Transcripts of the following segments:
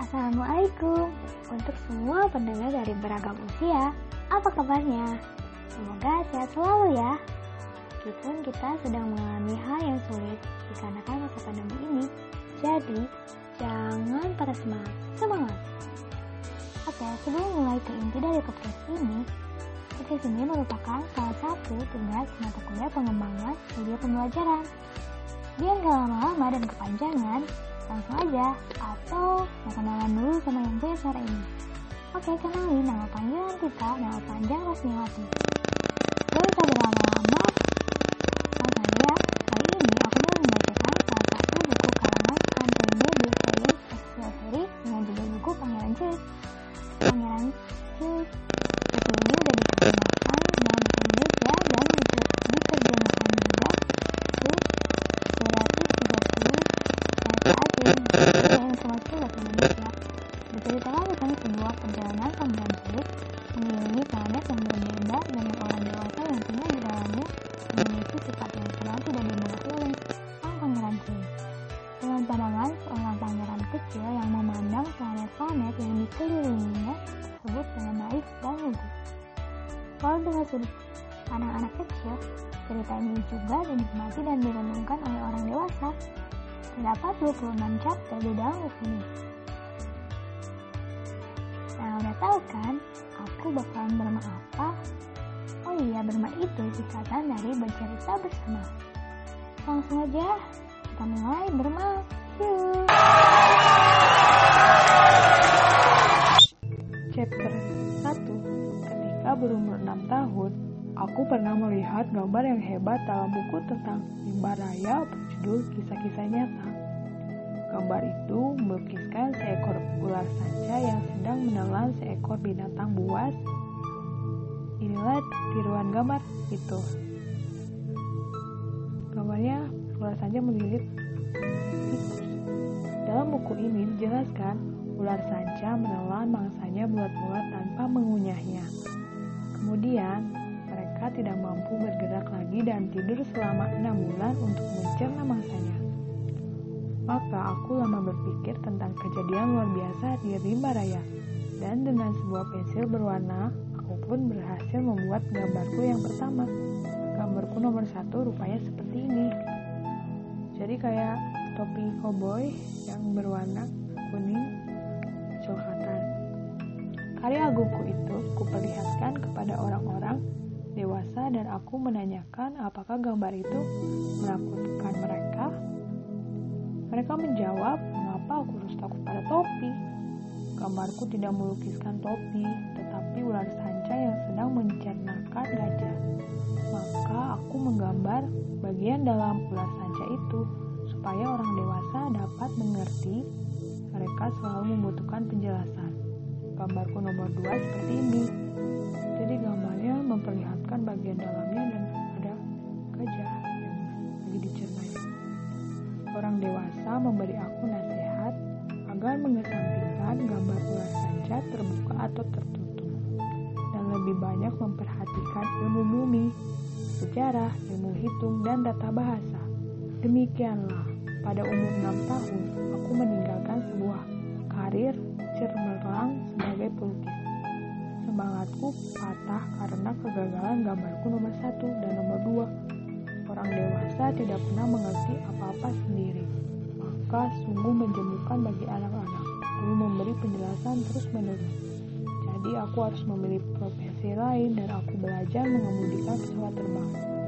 Assalamualaikum untuk semua pendengar dari beragam usia. Apa kabarnya? Semoga sehat selalu ya. Meskipun kita sedang mengalami hal yang sulit dikarenakan masa pandemi ini, jadi jangan patah semangat. Oke, sebelum mulai ke inti dari podcast ini merupakan salah satu tugas mata kuliah pengembangan media pembelajaran. Biar gak lama-lama dan kepanjangan, langsung aja, atau mau kenalan dulu sama yang punya suara ini. Oke, kenalin nama panggilan kita, nama panjang Rosmiwati. Gak usah berlama-lama, langsung aja ya. Kali ini aku mau membacakan salah satu buku karangan Antonio de Saint-Exupéry dengan judul buku Pangeran Cilik. Pangeran Cilik buku ini udah diterjemahkan dalam bahasa Indonesia dan diterjemahkan juga ke 230 bahasa asing. Informasi bahasa Indonesia. Berceritakan tentang sebuah perjalanan Pangeran Cilik mengelilingi planet yang berbeda dengan orang dewasa yang tinggal di dalamnya memiliki sifat yang selalu tidak dimiliki oleh sang Pangeran Cilik. Dengan pandangan seorang pangeran kecil yang memandang planet-planet yang dikelilinginya tersebut dengan naif dan lugu. Walau dengan sudut pandang anak kecil, cerita ini juga dinikmati dan direnungkan oleh orang dewasa. Terdapat 26 chapter di dalam buku ini. Nah, udah tahu kan, aku bakalan berma apa? Oh iya, berma itu singkatan dari bercerita bersama. Langsung aja, kita mulai berma. Yuk! Chapter 1. Ketika berumur 6 tahun, aku pernah melihat gambar yang hebat dalam buku tentang rimba raya berjudul Kisah-Kisah Nyata. Gambar itu melukiskan seekor ular sanca yang sedang menelan seekor binatang buas. Inilah tiruan gambar itu. Gambarnya ular sanca menggigit tikus. Dalam buku ini dijelaskan ular sanca menelan mangsanya bulat-bulat tanpa mengunyahnya. Kemudian mereka tidak mampu bergerak lagi dan tidur selama 6 bulan untuk mencerna mangsanya. Maka aku lama berpikir tentang kejadian luar biasa di rimba raya, dan dengan sebuah pensil berwarna, aku pun berhasil membuat gambarku yang pertama. Gambarku nomor 1 rupanya seperti ini. Jadi kayak topi koboi yang berwarna kuning coklatan. Karya agungku itu kuperlihatkan kepada orang-orang dewasa dan aku menanyakan apakah gambar itu menakutkan mereka. Mereka menjawab, mengapa aku harus takut pada topi? Gambarku tidak melukiskan topi, tetapi ular sanca yang sedang mencernakan gajah. Maka aku menggambar bagian dalam ular sanca itu, supaya orang dewasa dapat mengerti. Mereka selalu membutuhkan penjelasan. Gambarku nomor 2 seperti ini. Jadi gambarnya memperlihatkan bagian dalamnya dan ada gajah yang lagi dicernai. Orang dewasa memberi aku nasihat agar mengesampingkan gambar ular sanca terbuka atau tertutup dan lebih banyak memperhatikan ilmu bumi, sejarah, ilmu hitung, dan data bahasa. Demikianlah, pada umur 6 tahun, aku meninggalkan sebuah karir cemerlang sebagai pelukis. Semangatku patah karena kegagalan gambarku nomor 1 dan nomor 2. Orang dewasa tidak pernah mengerti apa-apa sendiri. Maka sungguh menjemukan bagi anak-anak perlu memberi penjelasan terus-menerus. Jadi aku harus memilih profesi lain dan aku belajar mengemudikan pesawat terbang.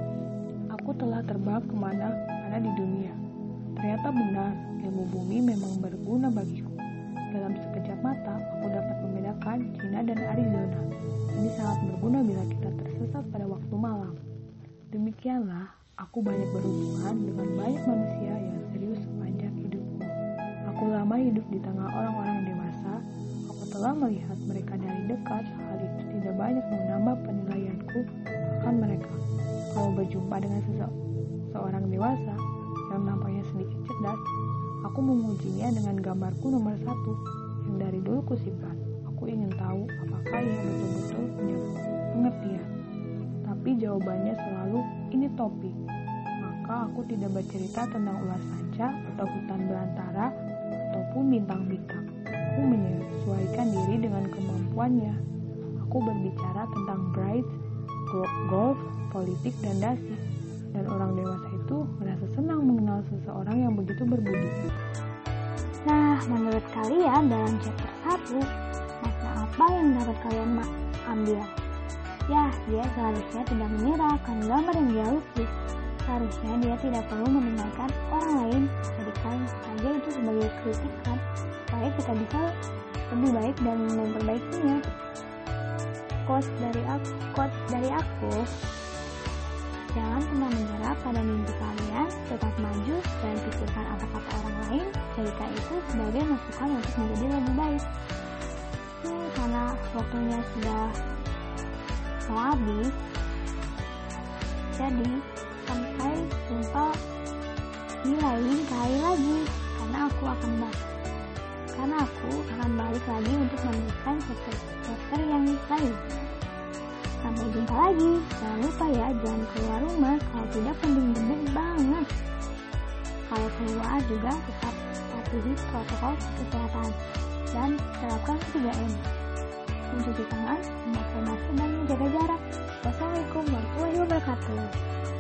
Aku telah terbang kemana-mana di dunia. Ternyata benar, ilmu bumi memang berguna bagiku. Dalam sekejap mata, aku dapat membedakan China dan Arizona. Ini sangat berguna bila kita tersesat pada waktu malam. Demikianlah, aku banyak berhubungan dengan banyak manusia yang serius sepanjang hidupku. Aku lama hidup di tengah orang-orang dewasa. Aku telah melihat mereka dari dekat. Hal itu tidak banyak menambah penilaianku akan mereka. Kalau berjumpa dengan seorang dewasa yang nampaknya sedikit cerdas, aku mengujinya dengan gambarku nomor 1 yang dari dulu kusimpan. Aku ingin tahu apakah ia betul-betul punya pengertian. Tapi jawabannya selalu, ini topi. Maka aku tidak bercerita tentang ular sanca atau hutan belantara ataupun bintang-bintang. Aku menyesuaikan diri dengan kemampuannya. Aku berbicara tentang brides, golf, politik, dan dasi. Dan orang dewasa itu merasa senang mengenal seseorang yang begitu berbudi. Nah, menurut kalian dalam chapter 1, makna apa yang dapat kalian ambil? Ya, dia seharusnya tidak menyerahkan gambar yang dia lukis. Seharusnya dia tidak perlu mendengarkan orang lain, jadikan saja itu sebagai kritikan, supaya kita bisa lebih baik dan memperbaikinya. Quotes dari aku, jangan pernah menyerah pada mimpi kalian, tetap maju dan pikirkan apa kata orang lain, jadikan itu sebagai masukan untuk menjadi lebih baik. Karena waktunya sudah mau habis, jadi sampai jumpa di lain kali lagi, karena aku akan balik lagi untuk menuliskan chapter yang lain. Sampai jumpa lagi. Jangan lupa ya, jangan keluar rumah kalau tidak penting-penting banget. Kalau keluar juga tetap patuhi protokol kesehatan dan terapkan 3M. Mencuci tangan, memakai masker dan menjaga jarak. Wassalamualaikum warahmatullahi wabarakatuh.